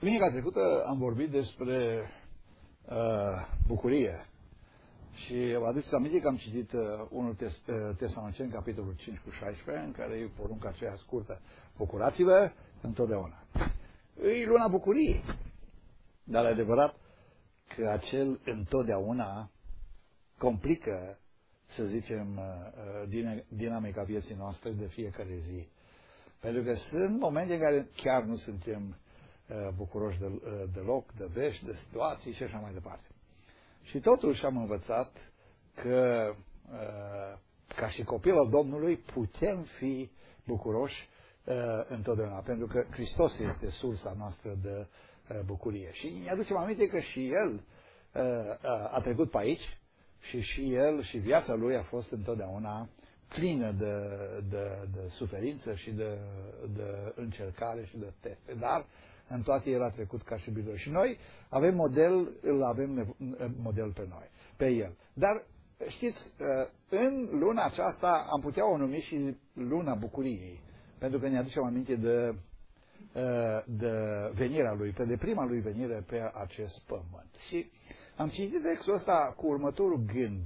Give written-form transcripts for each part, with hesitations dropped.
Duminica trecută am vorbit despre bucurie. Și vă aduceți aminte că am citit unul Tesaloniceni, capitolul 5 cu 16, în care e porunca aceea scurtă: bucurați-vă întotdeauna. E luna bucuriei. Dar e adevărat că acel întotdeauna complică, să zicem, dinamica vieții noastre de fiecare zi. Pentru că sunt momente în care chiar nu suntem bucuroși deloc, de vești, de situații și așa mai departe. Și totuși am învățat că, ca și copil al Domnului, putem fi bucuroși întotdeauna, pentru că Hristos este sursa noastră de bucurie. Și ne aducem aminte că și El a trecut pe aici și El și viața Lui a fost întotdeauna plină de suferință și de încercare și de teste. Dar în toate El a trecut ca și biruitor. Și noi avem model pe El. Dar știți, în luna aceasta am putea o numi și luna bucuriei, pentru că ne aducem aminte de venirea Lui, de prima Lui venire pe acest pământ. Și am citit textul ăsta cu următorul gând.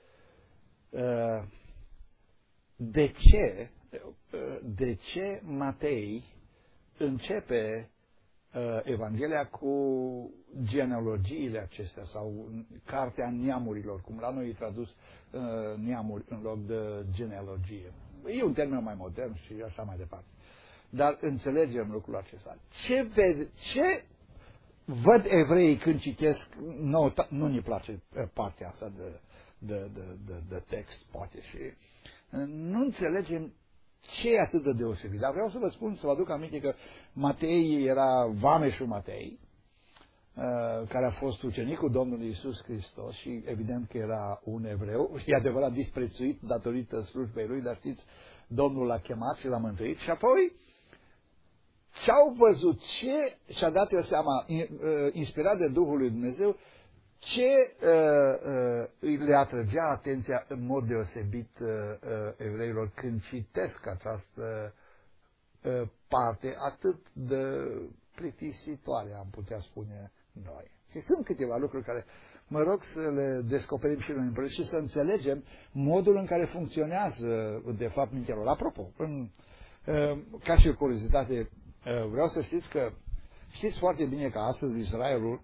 De ce Matei începe Evanghelia cu genealogiile acestea sau cartea neamurilor, cum la noi e tradus neamuri în loc de genealogie. E un termen mai modern și așa mai departe. Dar înțelegem lucrul acesta. Ce văd evreii când citesc? Nu ne place partea asta de text, poate, și nu înțelegem ce e atât de deosebit. Dar vreau să vă spun, să vă aduc aminte că Matei era vameșul Matei, care a fost ucenicul Domnului Iisus Hristos și evident că era un evreu, e adevărat disprețuit datorită slujbei lui, dar știți, Domnul l-a chemat și l-a mântuit. Și apoi ce-au văzut, ce și-a dat el seama, inspirat de Duhul lui Dumnezeu, ce le atrăgea atenția în mod deosebit evreilor când citesc această parte atât de plictisitoare, am putea spune noi. Și sunt câteva lucruri care mă rog să le descoperim și noi împreună și să înțelegem modul în care funcționează de fapt mintea lor. Apropo, ca și o curiozitate, vreau să știți că știți foarte bine că astăzi Israelul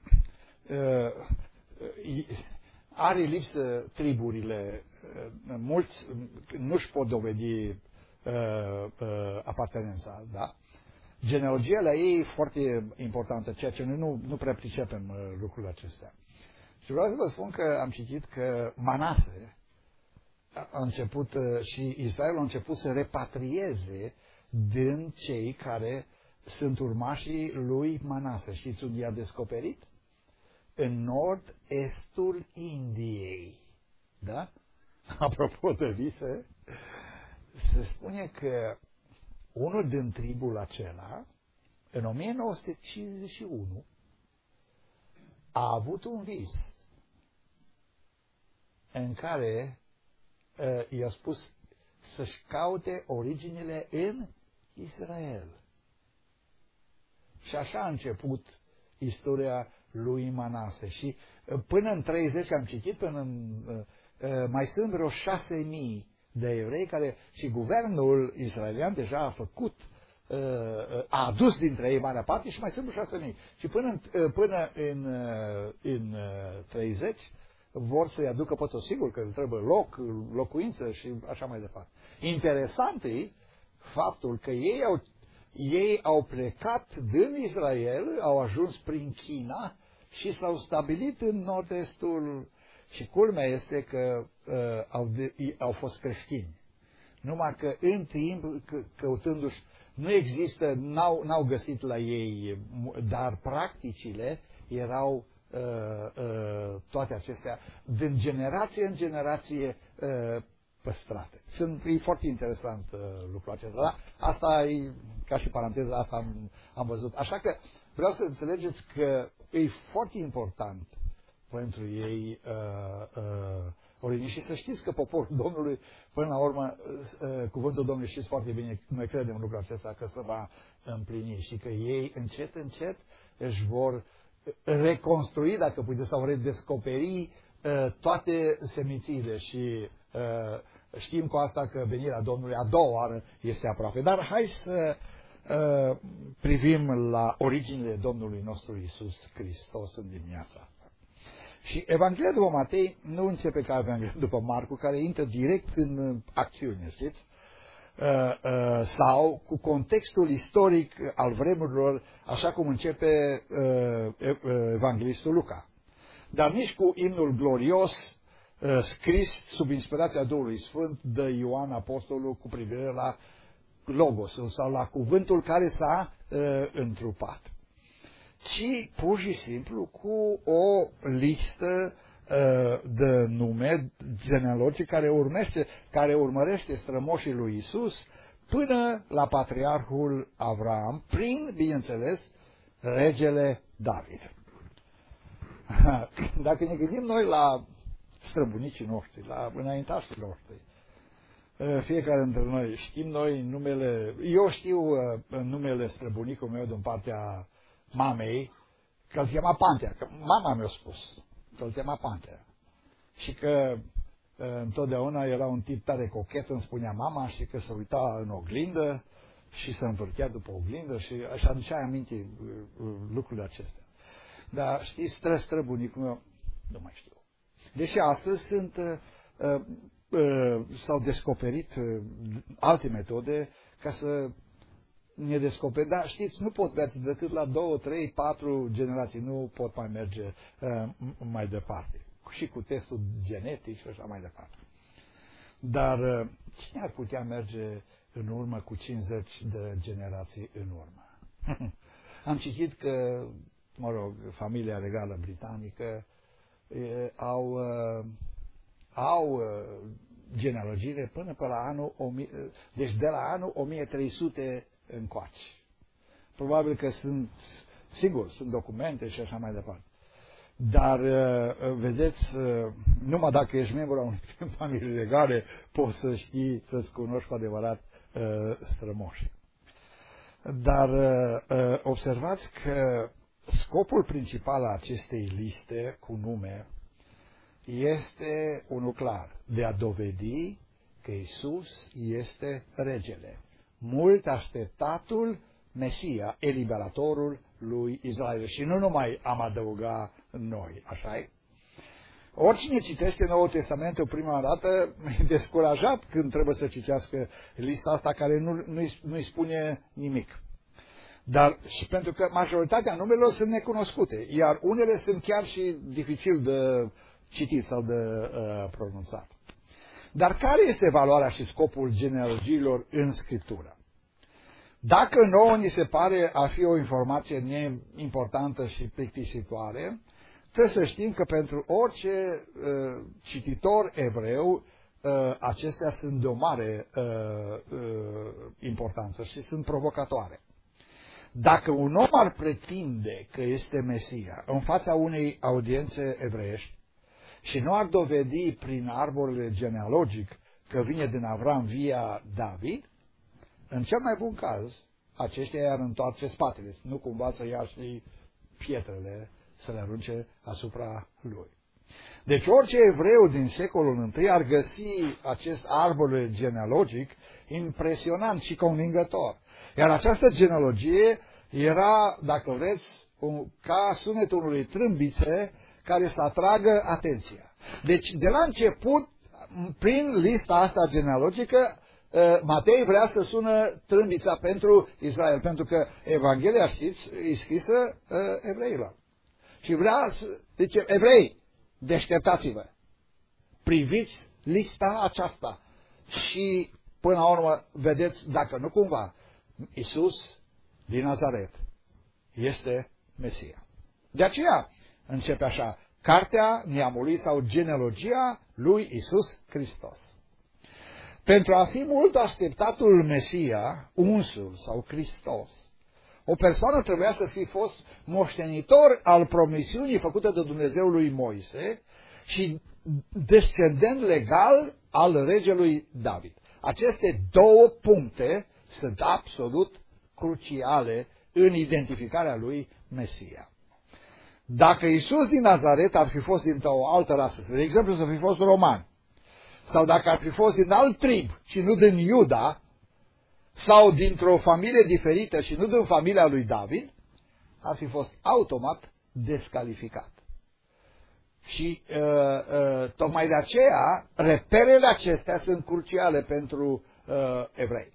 are lipsă triburile, mulți nu-și pot dovedi apartenența, da? Genealogia la ei e foarte importantă, ceea ce noi nu prea pricepem lucrurile acestea. Și vreau să vă spun că am citit că Manase a început și Israelul a început să repatrieze din cei care sunt urmașii lui Manase. Știți unde i-a descoperit? În nord-estul Indiei. Da? Apropo de vise, se spune că unul din tribul acela, în 1951, a avut un vis în care i-a spus să-și caute originile în Israel. Și așa a început istoria lui Manase. Și până în 30 am citit, mai sunt vreo 6.000 de evrei care și guvernul israelian deja a făcut, a adus dintre ei marea parte și mai sunt vreo 6.000. Și până în 30 vor să-i aducă pe tot, sigur că îl trebuie locuință și așa mai departe. Interesant e faptul că ei au plecat din Israel, au ajuns prin China și s-au stabilit în nord-estul. Și culmea este că au fost creștini. Numai că în timp, căutându-și, nu există, n-au găsit la ei, dar practicile erau toate acestea, din generație în generație, păstrate. E foarte interesant lucrul acesta. Da? Asta e, ca și paranteză, asta am văzut. Așa că vreau să înțelegeți că e foarte important pentru ei origini. Și să știți că poporul Domnului, până la urmă, cuvântul Domnului, știți foarte bine, noi credem în lucrul acesta, că se va împlini și că ei încet, încet își vor reconstrui, dacă puteți, sau redescoperi toate semințiile și știm cu asta că venirea Domnului a doua oară este aproape. Dar hai să privim la originile Domnului nostru Iisus Hristos în dimineața asta. Și Evanghelia după Matei nu începe ca Evanghelia după Marcu, care intră direct în acțiune, știți? Sau cu contextul istoric al vremurilor, așa cum începe Evanghelistul Luca. Dar nici cu imnul glorios scris sub inspirația Duhului Sfânt de Ioan Apostolul cu privire la Logosul sau la cuvântul care s-a întrupat, ci pur și simplu cu o listă de nume genealogice care urmărește strămoșii lui Isus până la patriarhul Avram, prin, bineînțeles, regele David. Dacă ne gândim noi la străbunicii noștri, la înaintașii noștri, fiecare dintre noi știm noi numele, eu știu numele străbunicului meu din partea mamei, că îl chema Pantea, că mama mi-a spus că îl chema Pantea. Și că întotdeauna era un tip tare cochet, îmi spunea mama, și că se uita în oglindă și se învârchea după oglindă și așa aducea aminte lucrurile acestea. Dar știți, străbunicul meu, nu mai știu. Deși astăzi s-au descoperit alte metode ca să ne descoperi. Dar știți, nu pot merge decât la 2, 3, 4 generații, nu pot mai merge mai departe. Și cu testul genetic și așa mai departe. Dar cine ar putea merge în urmă cu 50 de generații în urmă? Am citit că, mă rog, familia regală britanică au genealogiile până pe la anul, deci de la anul 1300 încoace. Probabil că sunt documente și așa mai departe. Dar, vedeți, numai dacă ești membru a unei familii legale, poți să știi, să-ți cunoști cu adevărat strămoșii. Dar observați că scopul principal al acestei liste cu nume este unul clar, de a dovedi că Iisus este regele, mult așteptatul Mesia, eliberatorul lui Israel. Și nu numai am adăugat noi, așa-i? Oricine citește Noul Testamentul prima dată e descurajat când trebuie să citească lista asta care nu-i spune nimic. Dar și pentru că majoritatea numelor sunt necunoscute, iar unele sunt chiar și dificil de citit sau de pronunțat. Dar care este valoarea și scopul genealogiilor în Scriptură? Dacă nouă ni se pare a fi o informație neimportantă și plictisitoare, trebuie să știm că pentru orice cititor evreu, acestea sunt de o mare importanță și sunt provocatoare. Dacă un om ar pretinde că este Mesia în fața unei audiențe evreiești și nu ar dovedi prin arborele genealogic că vine din Avram via David, în cel mai bun caz, aceștia i-ar întoarce spatele, nu cumva să ia și pietrele să le arunce asupra lui. Deci orice evreu din secolul I ar găsi acest arbore genealogic impresionant și convingător. Iar această genealogie era, dacă vreți, ca sunetul unei trâmbițe care să atragă atenția. Deci, de la început, prin lista asta genealogică, Matei vrea să sună trâmbița pentru Israel, pentru că Evanghelia, știți, e scrisă evreilor. Și vrea să zice, evrei, deșteptați-vă, priviți lista aceasta și până la urmă vedeți dacă nu cumva Iisus din Nazaret este Mesia. De aceea începe așa, cartea neamului sau genealogia lui Iisus Hristos. Pentru a fi mult așteptatul Mesia, unsul sau Hristos, o persoană trebuia să fi fost moștenitor al promisiunii făcute de Dumnezeu lui Moise și descendent legal al regelui David. Aceste două puncte sunt absolut cruciale în identificarea lui Mesia. Dacă Iisus din Nazaret ar fi fost dintr-o altă rasă, de exemplu să fi fost roman, sau dacă ar fi fost din alt trib și nu din Iuda, sau dintr-o familie diferită și nu din familia lui David, ar fi fost automat descalificat. Și tocmai de aceea, reperele acestea sunt cruciale pentru evrei.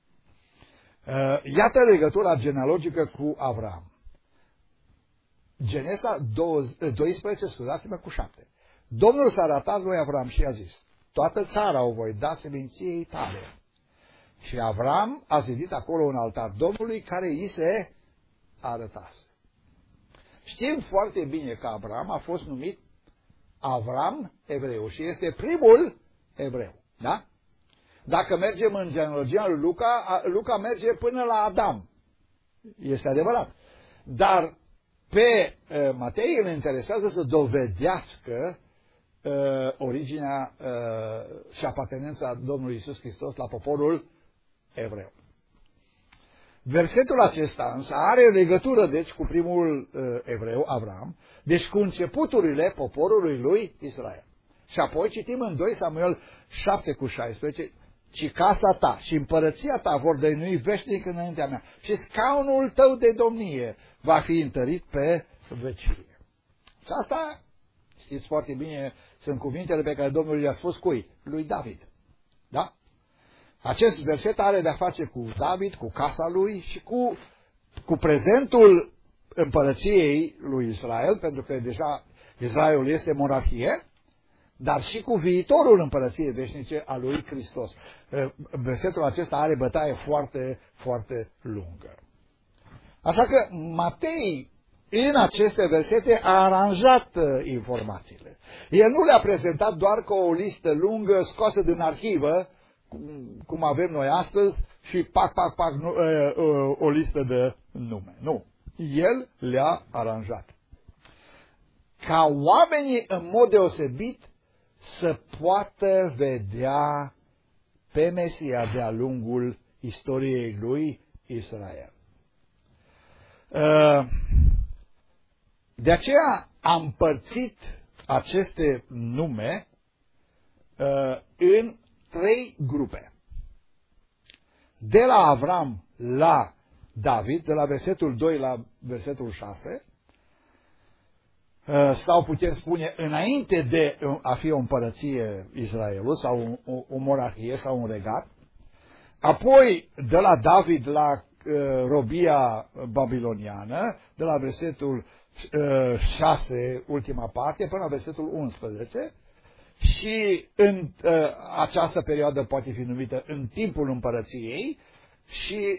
Iată legătura genealogică cu Avram. Genesa 12, scuzați-mă, cu 7. Domnul s-a arătat lui Avram și a zis: toată țara o voi da seminției tale. Și Avram a zidit acolo un altar Domnului care îi se arătase. Știm foarte bine că Avram a fost numit Avram evreu și este primul evreu. Da? Dacă mergem în genealogia lui Luca, Luca merge până la Adam. Este adevărat. Dar pe Matei îl interesează să dovedească originea și apartenența Domnului Iisus Hristos la poporul evreu. Versetul acesta însă are legătură, deci, cu primul evreu, Avram, deci cu începuturile poporului lui Israel. Și apoi citim în 2 Samuel 7:16, ci casa ta și împărăția ta vor dăinui veșnic înaintea mea și scaunul tău de domnie va fi întărit pe vecie. Și asta, știți foarte bine, sunt cuvintele pe care Domnul i-a spus cui? Lui David. Da? Acest verset are de-a face cu David, cu casa lui și cu prezentul împărăției lui Israel, pentru că deja Israelul este monarhie, dar și cu viitorul împărăției veșnice a lui Hristos. Versetul acesta are bătaie foarte, foarte lungă. Așa că Matei, în aceste versete, a aranjat informațiile. El nu le-a prezentat doar ca o listă lungă scoasă din arhivă, cum avem noi astăzi, și pac, o listă de nume. Nu. El le-a aranjat. Ca oamenii, în mod deosebit, să poată vedea pe Mesia de-a lungul istoriei lui Israel. De aceea am împărțit aceste nume în 3 grupe. De la Avram la David, de la versetul 2 la versetul 6, sau putem spune înainte de a fi o împărăție Israelul, sau o monarhie, sau un regat. Apoi de la David la robia babiloniană, de la versetul 6, ultima parte, până la versetul 11, și în această perioadă poate fi numită în timpul împărăției, și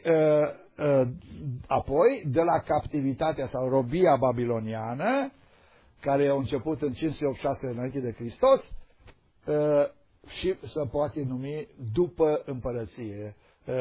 apoi de la captivitatea sau robia babiloniană, care a început în 586 înainte de Hristos, și se poate numi după împărăție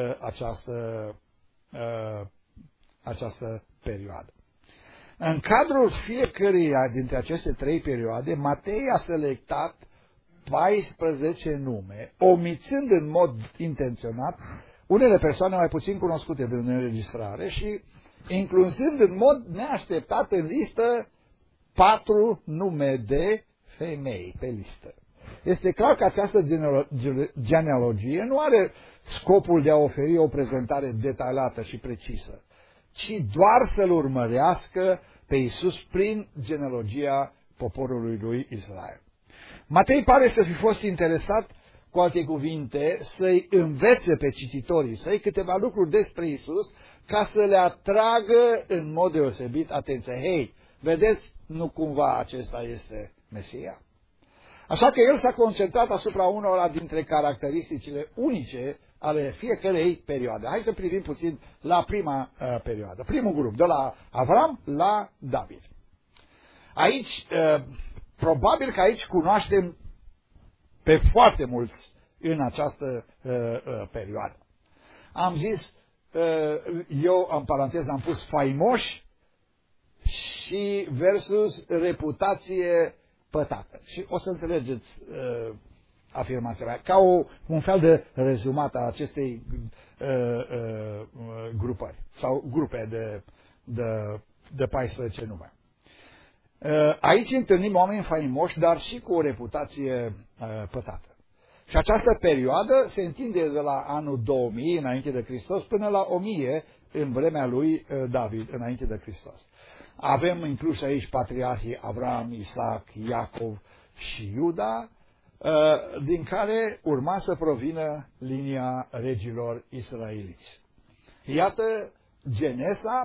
această perioadă. În cadrul fiecăreia dintre aceste 3 perioade, Matei a selectat 14 nume, omițând în mod intenționat unele persoane mai puțin cunoscute din înregistrare și incluzând în mod neașteptat în listă 4 nume de femei pe listă. Este clar că această genealogie nu are scopul de a oferi o prezentare detaliată și precisă, ci doar să-L urmărească pe Iisus prin genealogia poporului lui Israel. Matei pare să fi fost interesat, cu alte cuvinte, să-i învețe pe cititorii săi câteva lucruri despre Iisus, ca să le atragă în mod deosebit atenția. Hei, vedeți, nu cumva acesta este Mesia? Așa că el s-a concentrat asupra unora dintre caracteristicile unice ale fiecărei perioade. Hai să privim puțin la prima perioadă. Primul grup, de la Avram la David. Aici, probabil că aici cunoaștem pe foarte mulți în această perioadă. Am zis, eu în paranteză am pus faimoși și versus reputație pătată. Și o să înțelegeți afirmația mea, ca un fel de rezumat a acestei grupări sau grupe de de 14 nume. Aici întâlnim oameni faimoși, dar și cu o reputație pătată. Și această perioadă se întinde de la anul 2000 înainte de Hristos până la 1000 în vremea lui David înainte de Hristos. Avem inclus aici patriarhii Avram, Isaac, Iacov și Iuda, din care urma să provină linia regilor israeliți. Iată Genesa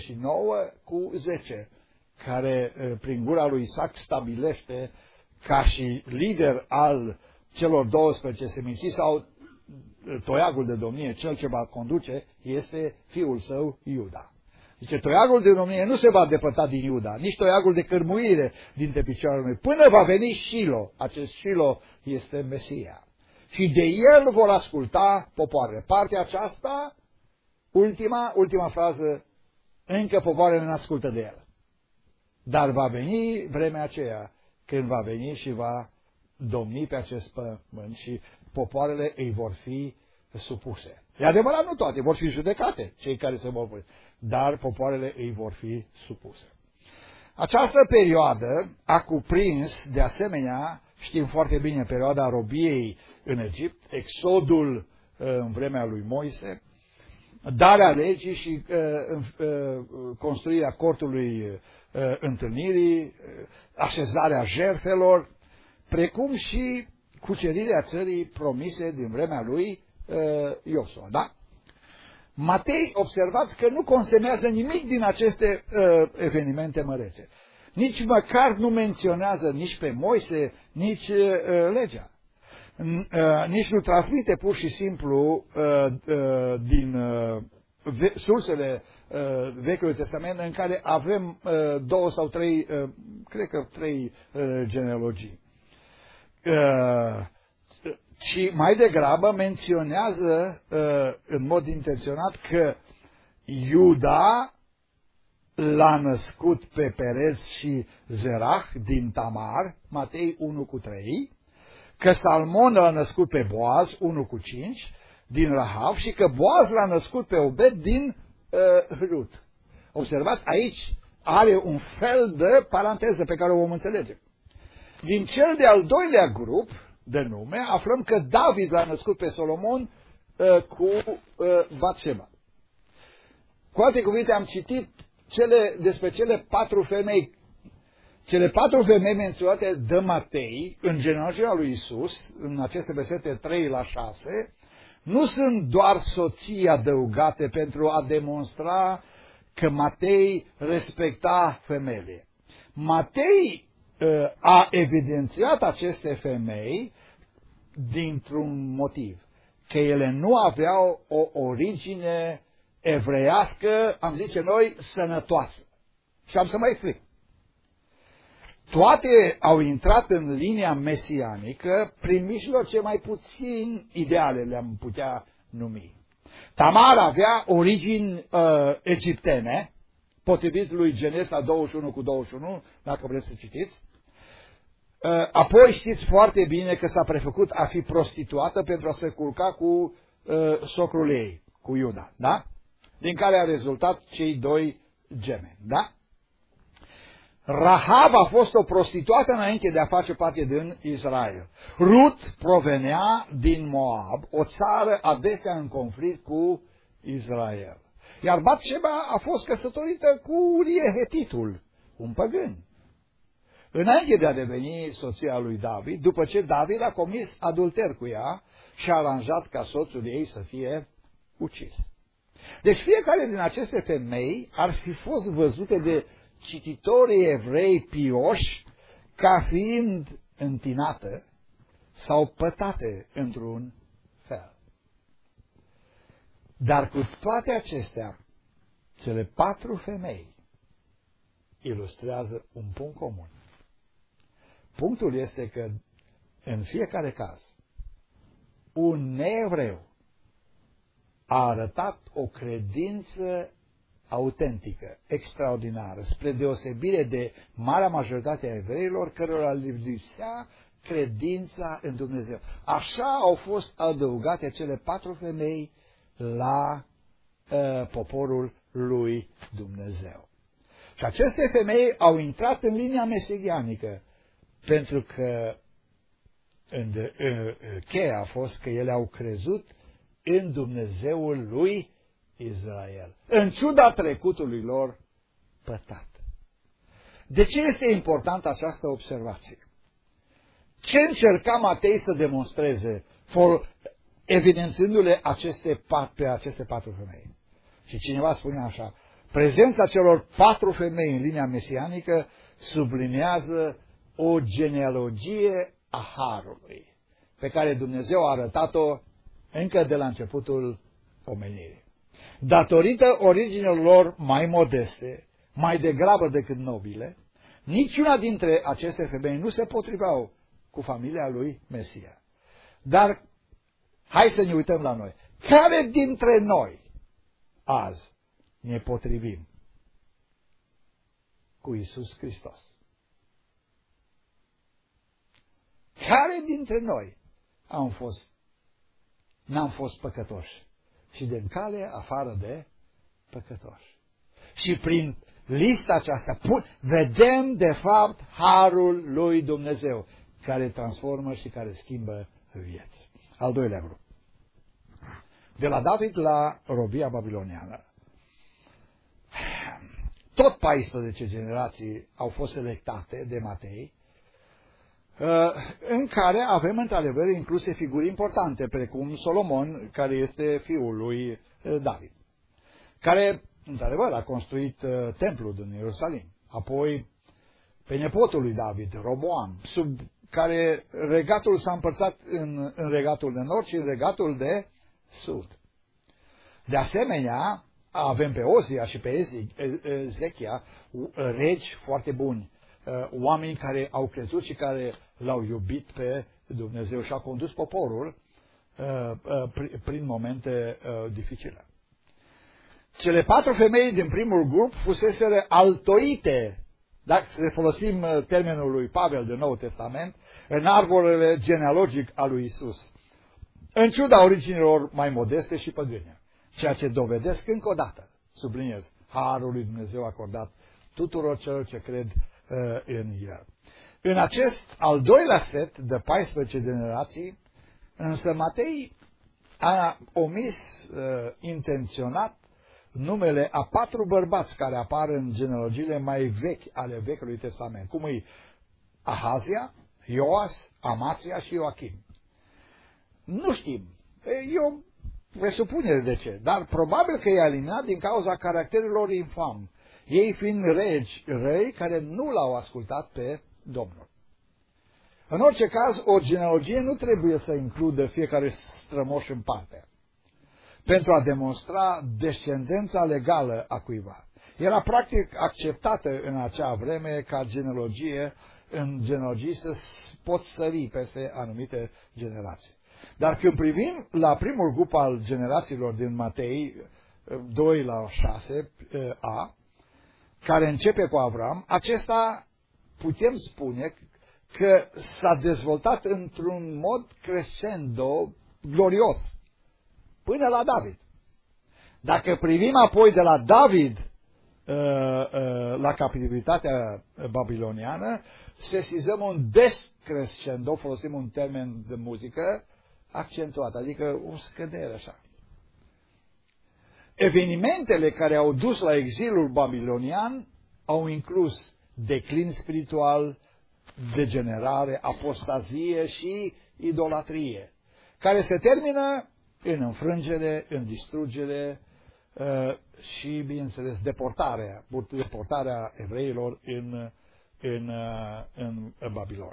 49:10, care prin gura lui Isaac stabilește ca și lider al celor 12 seminții sau toiagul de domnie, cel ce va conduce, este fiul său Iuda. Zice, toiagul de domnie nu se va depărta din Iuda, nici toiagul de cărmuire dintre picioarele lui, până va veni Shilo. Acest Shilo este Mesia. Și de el vor asculta popoarele. Partea aceasta, ultima frază, încă popoarele nu ascultă de el. Dar va veni vremea aceea când va veni și va domni pe acest pământ și popoarele îi vor fi supuse. E adevărat, nu toate, vor fi judecate cei care se vor pune, dar popoarele îi vor fi supuse. Această perioadă a cuprins, de asemenea, știm foarte bine, perioada robiei în Egipt, exodul în vremea lui Moise, darea legii și construirea cortului întâlnirii, așezarea jertfelor, precum și cucerirea țării promise din vremea lui Iosua. Da? Matei, observați că nu consemnează nimic din aceste evenimente mărețe. Nici măcar nu menționează nici pe Moise, nici legea. Nici nu transmite pur și simplu din sursele Vechiului Testament în care avem 2 sau 3, cred că 3 genealogii. Ci mai degrabă menționează în mod intenționat că Iuda l-a născut pe Perez și Zerah din Tamar, Matei 1:3, că Salmon l-a născut pe Boaz 1:5 din Rahav și că Boaz l-a născut pe Obed din Rut. Observați, aici are un fel de paranteză pe care o vom înțelege. Din cel de-al doilea grup de nume, aflăm că David l-a născut pe Solomon cu Batșeba. Cu alte cuvinte, am citit despre cele 4 femei. Cele 4 femei menționate de Matei în genealogia lui Isus, în aceste versete 3-6, nu sunt doar soții adăugate pentru a demonstra că Matei respecta femeile. Matei a evidențiat aceste femei dintr-un motiv, că ele nu aveau o origine evreiască, am zice noi, sănătoasă. Și am să mai explic. Toate au intrat în linia mesianică prin mijloace mai puțin ideale, le-am putea numi. Tamar avea origini egiptene, potrivit lui Genesa 21:21, dacă vreți să citiți. Apoi știți foarte bine că s-a prefăcut a fi prostituată pentru a se culca cu socrul ei, cu Iuda, da? Din care a rezultat cei 2 gemeni, da? Rahav a fost o prostituată înainte de a face parte din Israel. Rut provenea din Moab, o țară adesea în conflict cu Israel. Iar Batșeba a fost căsătorită cu Urie Hetitul, un păgân. Înainte de a deveni soția lui David, după ce David a comis adulter cu ea și a aranjat ca soțul ei să fie ucis. Deci fiecare din aceste femei ar fi fost văzute de cititorii evrei pioși ca fiind întinată sau pătate într-un fel. Dar cu toate acestea, cele 4 femei ilustrează un punct comun. Punctul este că, în fiecare caz, un neevreu a arătat o credință autentică, extraordinară, spre deosebire de marea majoritate a evreilor, cărora le lipsea credința în Dumnezeu. Așa au fost adăugate cele 4 femei la poporul lui Dumnezeu. Și aceste femei au intrat în linia meserianică, pentru că cheia a fost că ele au crezut în Dumnezeul lui Israel, în ciuda trecutului lor păcat. De ce este importantă această observație? Ce încerca Matei să demonstreze, evidențându-le pe aceste 4 femei? Și cineva spunea așa: prezența celor 4 femei în linia mesianică sublinează o genealogie a harului, pe care Dumnezeu a arătat-o încă de la începutul omenirii. Datorită originilor lor mai modeste, mai degrabă decât nobile, niciuna dintre aceste femei nu se potriveau cu familia lui Mesia. Dar hai să ne uităm la noi. Care dintre noi azi ne potrivim cu Iisus Hristos? Care dintre noi n-am fost păcătoși și din cale afară de păcătoși? Și prin lista aceasta vedem de fapt harul lui Dumnezeu, care transformă și care schimbă vieți. Al doilea grup. De la David la robia babiloniană. Tot 14 generații au fost selectate de Matei, în care avem într-adevăr incluse figuri importante, precum Solomon, care este fiul lui David, care într-adevăr a construit templul din Ierusalim. Apoi pe nepotul lui David, Roboam, sub care regatul s-a împărțat în regatul de nord și în regatul de sud. De asemenea, avem pe Ozia și pe Ezechia, regi foarte buni, oameni care au crezut și care l-au iubit pe Dumnezeu și au condus poporul prin momente dificile. Cele 4 femei din primul grup fuseseră altoite, dacă să folosim termenul lui Pavel din Noul Testament, în arborele genealogic al lui Isus, în ciuda originilor mai modeste și păgâne, ceea ce dovedesc încă o dată, subliniez, harul lui Dumnezeu acordat tuturor celor ce cred în El. În acest al doilea set de 14 generații, însă Matei a omis intenționat numele a 4 bărbați care apar în genealogiile mai vechi ale Vechiului Testament, cum e Ahazia, Ioas, Amația și Ioachim. Nu știm, eu presupunere de ce, dar probabil că e eliminat din cauza caracterilor infam, ei fiind regi răi care nu l-au ascultat pe Domnul. În orice caz, o genealogie nu trebuie să includă fiecare strămoș în parte, pentru a demonstra descendența legală a cuiva. Era practic acceptată în acea vreme ca în genealogii să pot sări peste anumite generații. Dar când privim la primul grup al generațiilor din Matei 2 la 6a, care începe cu Avram, acesta putem spune că s-a dezvoltat într-un mod crescendo glorios până la David. Dacă privim apoi de la David la captivitatea babiloniană, sesizăm un descrescendo, folosim un termen de muzică, accentuat, adică o scădere așa. Evenimentele care au dus la exilul babilonian au inclus declin spiritual, degenerare, apostazie și idolatrie, care se termină în înfrângere, în distrugere și, bineînțeles, deportarea evreilor în Babilon.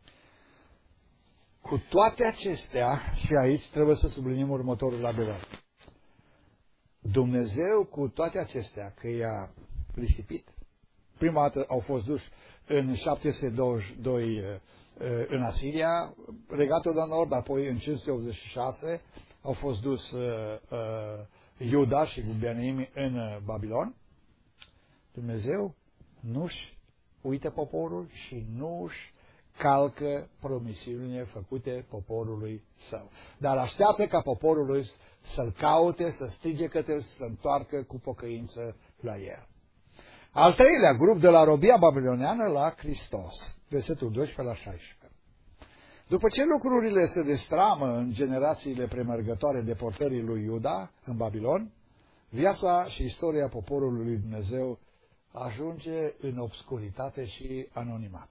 Cu toate acestea, și aici trebuie să subliniem următorul adevăr. Dumnezeu, cu toate acestea, că i-a risipit, prima dată au fost duși în 722 în Asiria, regatul de nord, apoi în 586 au fost dus Iuda și Benjamin în Babilon. Dumnezeu nu-și uită poporul și nu-și calcă promisiunile făcute poporului său. Dar așteaptă ca poporul lui să-l caute, să strige către el, să se întoarcă cu pocăință la el. Al treilea grup, de la robia babiloniană la Hristos. Versetul 12 la 16. După ce lucrurile se destramă în generațiile premergătoare deportării lui Iuda în Babilon, viața și istoria poporului lui Dumnezeu ajunge în obscuritate și anonimat.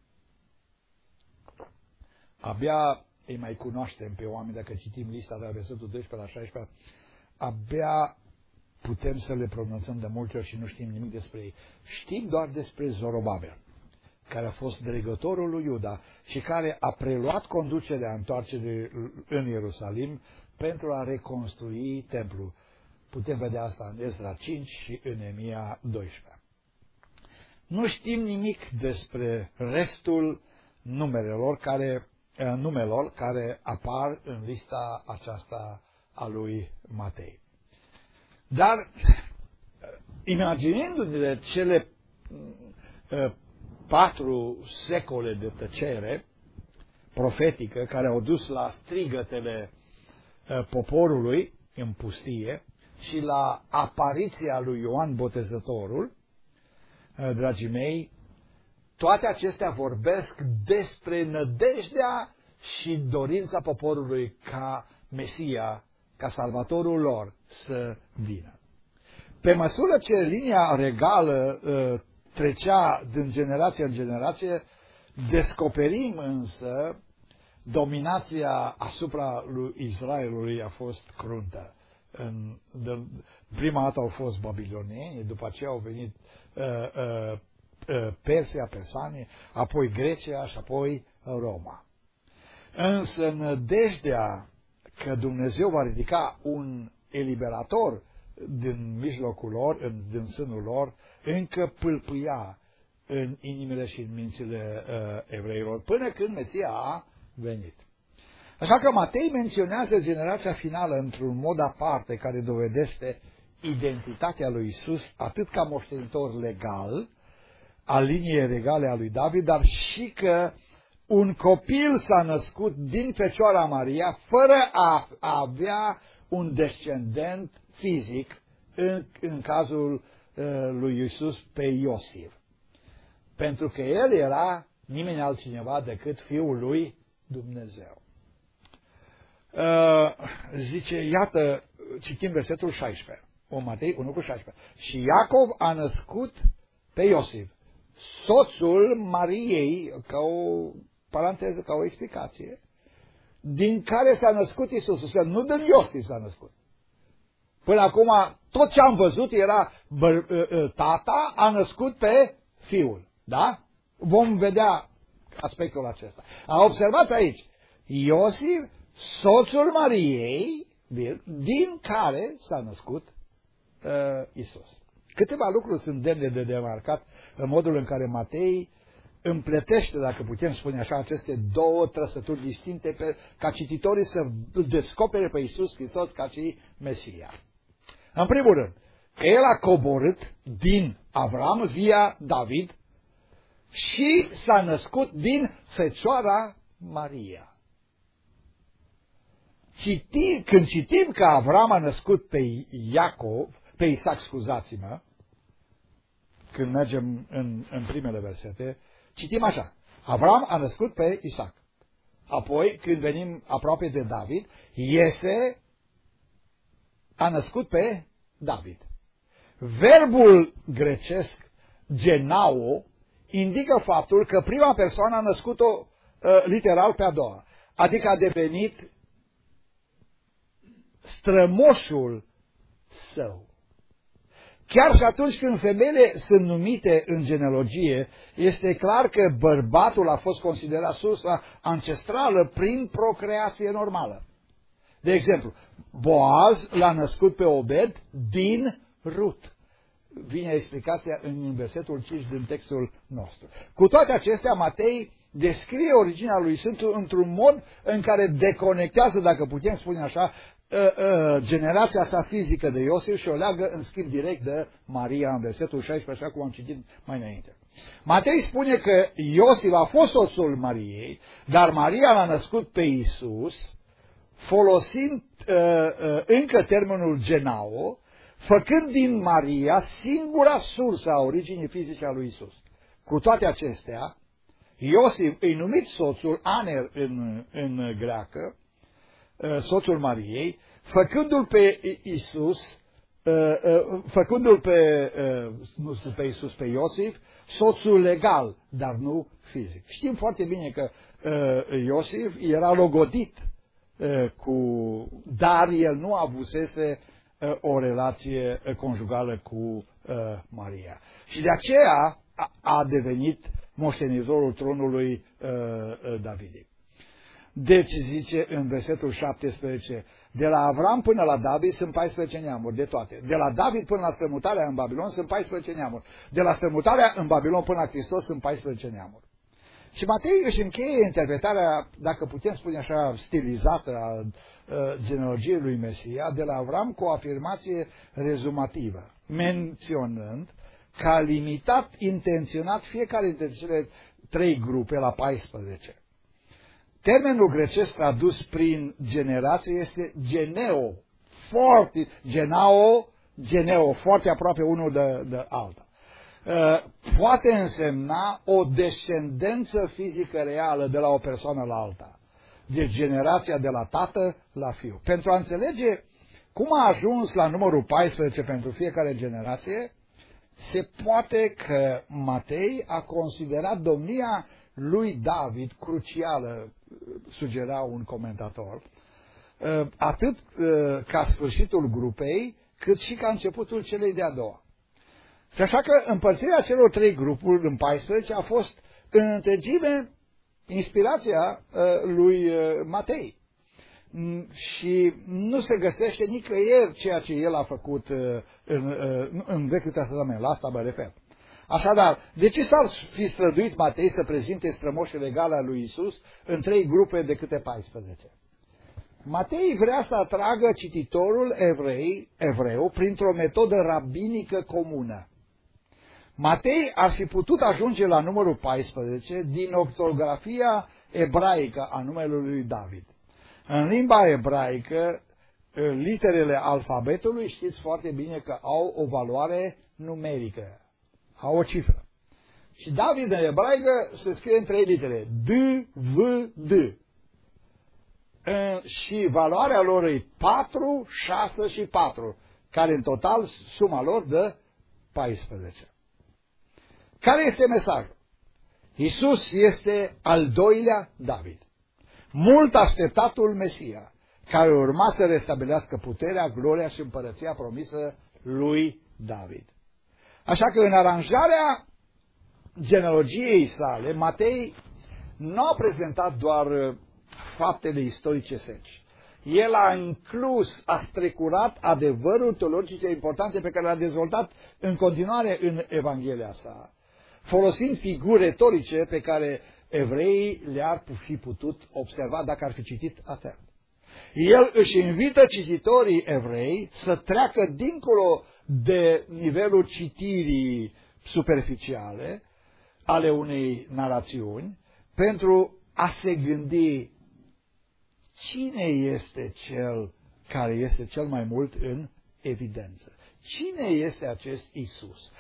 Abia îi mai cunoaștem pe oameni, dacă citim lista de la versetul 12 la 16, abia putem să le pronunțăm de multe ori și nu știm nimic despre ei. Știm doar despre Zorobabel, care a fost dregătorul lui Iuda și care a preluat conducerea întoarcerii în Ierusalim pentru a reconstrui templul. Putem vedea asta în Ezra 5 și în Neemia 12. Nu știm nimic despre restul numelor care apar în lista aceasta a lui Matei. Dar, imaginându-ne cele 4 secole de tăcere profetică care au dus la strigătele poporului în pustie și la apariția lui Ioan Botezătorul, dragii mei, toate acestea vorbesc despre nădejdea și dorința poporului ca Mesia, ca Salvatorul lor să vină. Pe măsură ce linia regală trecea din generație în generație, descoperim însă dominația asupra lui Israelului a fost cruntă. Prima dată au fost babilonieni, după aceea au venit Persia, persanii, apoi Grecia și apoi Roma. Însă nădejdea că Dumnezeu va ridica un eliberator din mijlocul lor, din sânul lor, încă pâlpâia în inimile și în mințile evreilor, până când Mesia a venit. Așa că Matei menționează generația finală într-un mod aparte, care dovedește identitatea lui Isus, atât ca moștenitor legal, al liniei regale a lui David, dar și că un copil s-a născut din Fecioara Maria, fără a avea un descendent fizic, în cazul lui Iisus pe Iosif. Pentru că el era nimeni altcineva decât Fiul lui Dumnezeu. Zice, iată, citim versetul 16, Matei 1:16. Și Iacov a născut pe Iosif, soțul Mariei, ca o paranteză, ca o explicație, din care s-a născut Iisus. Nu din Iosif s-a născut. Până acum, tot ce am văzut era tata a născut pe fiul. Da? Vom vedea aspectul acesta. A observat aici, Iosif, soțul Mariei, din care s-a născut Iisus. Câteva lucruri sunt demne de demarcat în modul în care Matei împletește, dacă putem spune așa, aceste două trăsături distincte ca cititorii să descopere pe Iisus Hristos ca și Mesia. În primul rând, că el a coborât din Avram via David și s-a născut din Fecioara Maria. Când citim că Avram a născut pe Isaac, scuzați-mă, când mergem în primele versete, citim așa, Avram a născut pe Isaac. Apoi, când venim aproape de David, Iese a născut pe David. Verbul grecesc genao indică faptul că prima persoană a născut-o literal pe a doua. Adică a devenit strămoșul său. Chiar și atunci când femeile sunt numite în genealogie, este clar că bărbatul a fost considerat sursa ancestrală prin procreație normală. De exemplu, Boaz l-a născut pe Obed din Rut. Vine explicația în versetul 5 din textul nostru. Cu toate acestea, Matei descrie originea lui Sfântul într-un mod în care deconectează, dacă putem spune așa, generația sa fizică de Iosif și o leagă în schimb direct de Maria în versetul 16, așa cum am citit mai înainte. Matei spune că Iosif a fost soțul Mariei, dar Maria l-a născut pe Iisus, folosind încă termenul genao, făcând din Maria singura sursă a originii fizice a lui Isus. Cu toate acestea, Iosif, îi numit soțul Aner în greacă, soțul Mariei, făcându-l pe Isus, pe Isus, pe Iosif, soțul legal, dar nu fizic. Știm foarte bine că Iosif era logodit dar el nu avusese o relație conjugală cu Maria. Și de aceea a devenit moștenizorul tronului Davidic. Deci zice în versetul 17, de la Avram până la David sunt 14 neamuri, de toate. De la David până la strămutarea în Babilon sunt 14 neamuri. De la strămutarea în Babilon până la Hristos sunt 14 neamuri. Și Matei își încheie interpretarea, dacă putem spune așa, stilizată a genealogiei lui Mesia, de la Avram cu o afirmație rezumativă, menționând că a limitat intenționat fiecare dintre cele 3 grupe la 14. Termenul grecesc tradus prin generație este geneo, foarte aproape unul de alta. Poate însemna o descendență fizică reală de la o persoană la alta. Deci generația de la tată la fiu. Pentru a înțelege cum a ajuns la numărul 14 pentru fiecare generație, se poate că Matei a considerat domnia lui David crucială, sugera un comentator, atât ca sfârșitul grupei, cât și ca începutul celei de-a doua. Și așa că împărțirea celor 3 grupuri în 14 a fost în întregime inspirația lui Matei. Și nu se găsește nicăieri ceea ce el a făcut în Vechiul Testament. La asta mă refer. Așadar, de ce s-ar fi străduit Matei să prezinte strămoșii legale a lui Isus în 3 grupe de câte 14? Matei vrea să atragă cititorul evreu printr-o metodă rabinică comună. Matei ar fi putut ajunge la numărul 14 din ortografia ebraică a numelui lui David. În limba ebraică, literele alfabetului știți foarte bine că au o valoare numerică, au o cifră. Și David în ebraică se scrie în 3 litere, D, V, D. Și valoarea lor e 4, 6 și 4, care în total suma lor dă 14. Care este mesajul? Isus este al doilea David, mult așteptatul Mesia, care urma să restabilească puterea, gloria și împărăția promisă lui David. Așa că în aranjarea genealogiei sale, Matei nu a prezentat doar faptele istorice seci. El a inclus, a strecurat adevăruri teologice importante pe care le-a dezvoltat în continuare în Evanghelia sa, folosind figuri retorice pe care evreii le-ar fi putut observa dacă ar fi citit atent. El își invită cititorii evrei să treacă dincolo de nivelul citirii superficiale ale unei narațiuni pentru a se gândi cine este cel care este cel mai mult în evidență. Cine este acest Isus?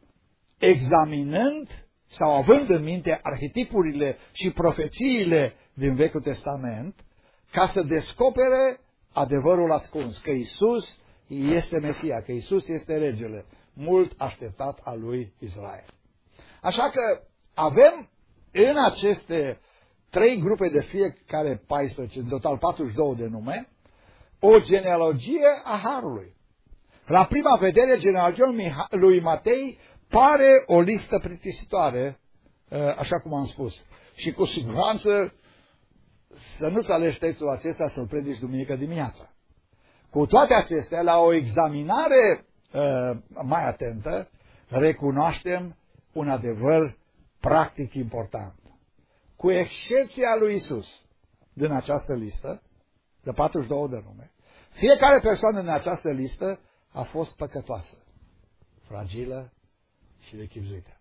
Examinând sau având în minte arhetipurile și profețiile din Vechiul Testament, ca să descopere adevărul ascuns, că Isus este Mesia, că Isus este regele, mult așteptat al lui Israel. Așa că avem în aceste 3 grupe de fiecare 14, în total 42 de nume, o genealogie a Harului. La prima vedere, genealogia lui Matei pare o listă plictisitoare, așa cum am spus. Și cu siguranță să nu-ți alegi textul acesta să-l predici duminică dimineața. Cu toate acestea, la o examinare mai atentă, recunoaștem un adevăr practic important. Cu excepția lui Isus, din această listă, de 42 de nume, fiecare persoană din această listă a fost păcătoasă, fragilă și nechibzuită.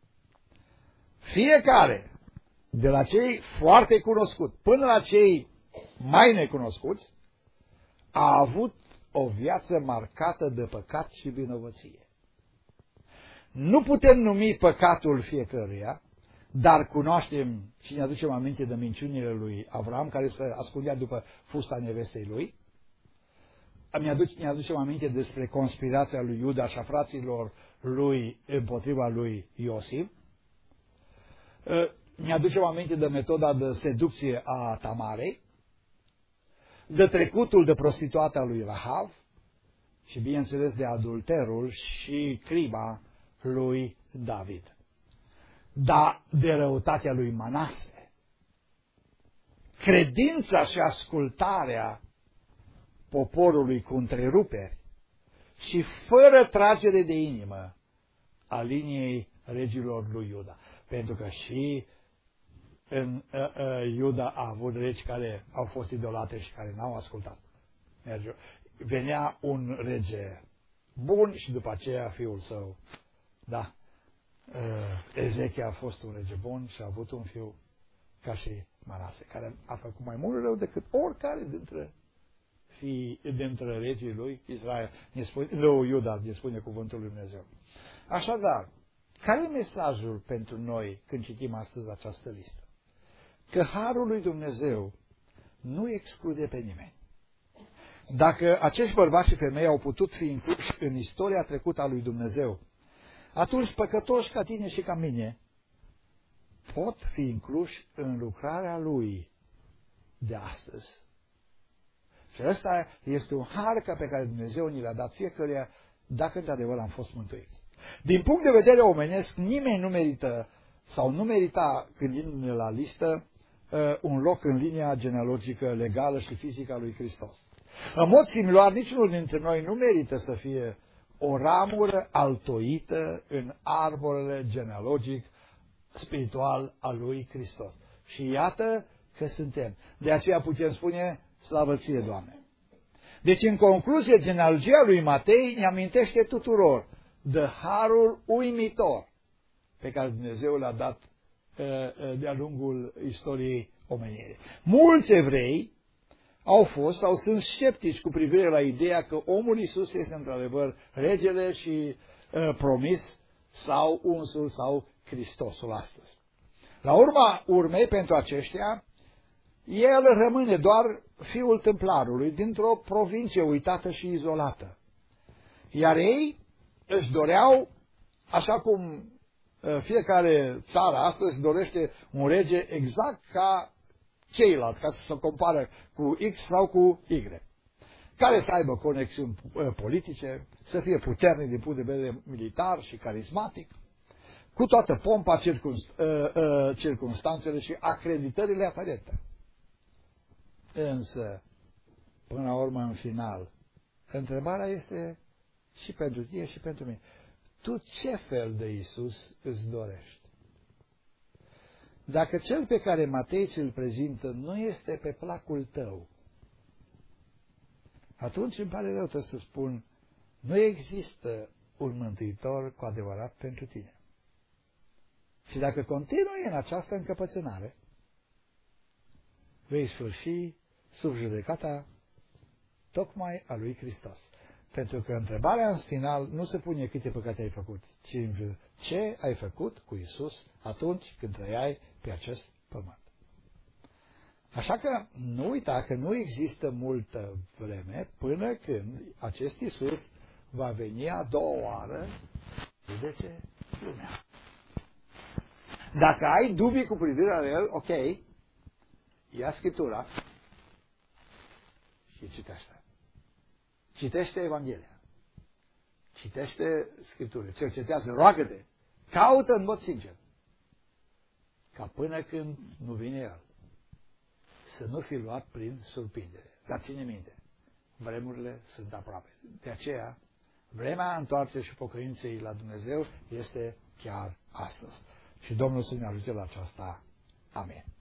Fiecare, de la cei foarte cunoscuți până la cei mai necunoscuți, a avut o viață marcată de păcat și vinovăție. Nu putem numi păcatul fiecăruia, dar cunoaștem și ne aducem aminte de minciunile lui Avram, care se ascundea după fusta nevestei lui. Ne aducem aminte despre conspirația lui Iuda și a fraților lui împotriva lui Iosif. Ne aducem aminte de metoda de seducție a Tamarei, de trecutul de prostituată a lui Rahav și, bineînțeles, de adulterul și crima lui David. Dar de răutatea lui Manase. Credința și ascultarea poporului cu întreruperi și fără tragere de inimă a liniei regilor lui Iuda. Pentru că și în Iuda a avut regi care au fost idolate și care n-au ascultat. Venea un rege bun și după aceea fiul său. Da, Ezechia a fost un rege bun și a avut un fiu ca și Manase, care a făcut mai mult rău decât oricare dintre regii lui Israel. Lui Iuda, ne spune cuvântul lui Dumnezeu. Așadar, care e mesajul pentru noi când citim astăzi această listă? Că harul lui Dumnezeu nu exclude pe nimeni. Dacă acești bărbați și femei au putut fi incluși în istoria trecută a lui Dumnezeu, atunci păcătoși ca tine și ca mine pot fi incluși în lucrarea lui de astăzi. Și ăsta este un har pe care Dumnezeu ni l-a dat fiecăruia dacă într-adevăr am fost mântuiți. Din punct de vedere omenesc, nimeni nu merită sau nu merita, gândindu-ne la listă, un loc în linia genealogică legală și fizică a lui Hristos. În mod similar, niciunul dintre noi nu merită să fie o ramură altoită în arborele genealogic spiritual al lui Hristos. Și iată că suntem. De aceea putem spune, slavă ție, Doamne. Deci, în concluzie, genealogia lui Matei ne amintește tuturor de harul uimitor pe care Dumnezeu l-a dat de-a lungul istoriei omenirii. Mulți evrei au fost sau sunt sceptici cu privire la ideea că omul Iisus este într-adevăr regele și promis sau unsul sau Hristosul astăzi. La urma urmei, pentru aceștia, el rămâne doar fiul templarului dintr-o provincie uitată și izolată. Iar ei își doreau, așa cum fiecare țară astăzi dorește un rege exact ca ceilalți, ca să se compare cu X sau cu Y, care să aibă conexiuni politice, să fie puternic din punct de vedere militar și carismatic, cu toată pompa, circunstanțele și acreditările aferente. Însă, până la urmă, în final, întrebarea este și pentru tine și pentru mine. Tu ce fel de Iisus îți dorești? Dacă cel pe care Matei ți-l prezintă nu este pe placul tău, atunci îmi pare rău să spun, nu există un mântuitor cu adevărat pentru tine. Și dacă continui în această încăpățânare, vei sfârși sub judecata tocmai a lui Hristos. Pentru că întrebarea în final nu se pune câte păcate ai făcut, ci ce ai făcut cu Iisus atunci când trăiai pe acest pământ. Așa că nu uita că nu există multă vreme până când acest Iisus va veni a doua oară să judece lumea. Dacă ai dubii cu privire la el, ok, ia Scriptura și citește. Citește Evanghelia. Citește Scripturile. Cercetează, roagă-te. Caută în mod sincer. Ca până când nu vine El, să nu fi luat prin surprindere. Dar ține minte, vremurile sunt aproape. De aceea, vremea întoarcerii și pocăinței la Dumnezeu este chiar astăzi. Și Domnul să ne ajute la aceasta. Amin.